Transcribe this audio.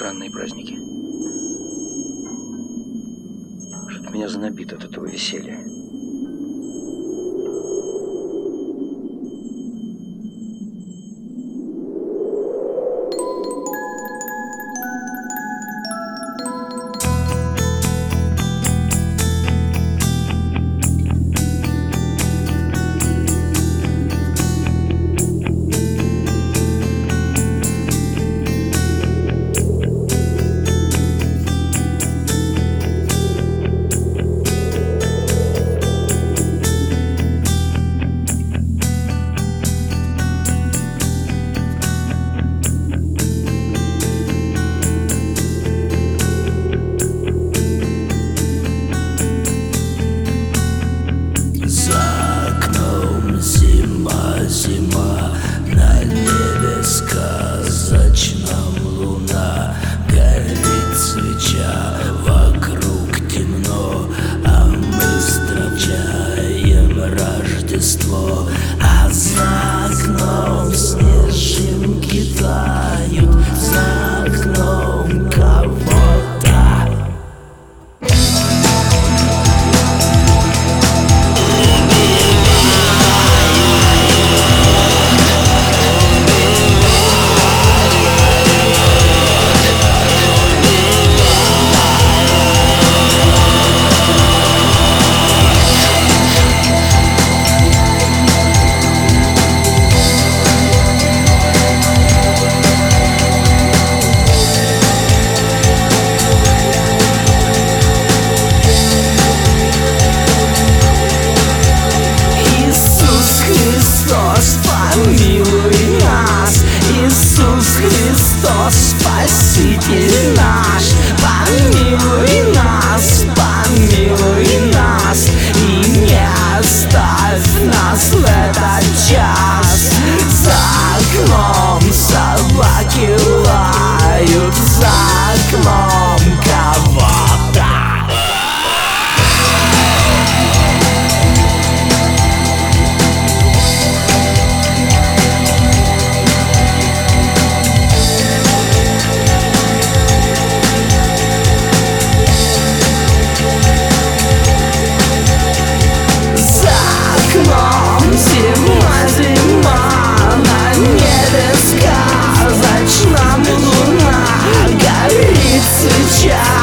странные праздники. Что-то меня знобит от этого веселья. Зима, на небе сказочном луна, горит свеча, вокруг темно, а мы встречаем Рождество, а за окном снежинки тают, за окном кого-то. Помилуй нас, Иисус Христос, Спаситель наш. Помилуй нас, и не оставь нас в этот час. За окном собаки лают, за окном кого-то. Зима, на небе сказочном луна, горит свеча.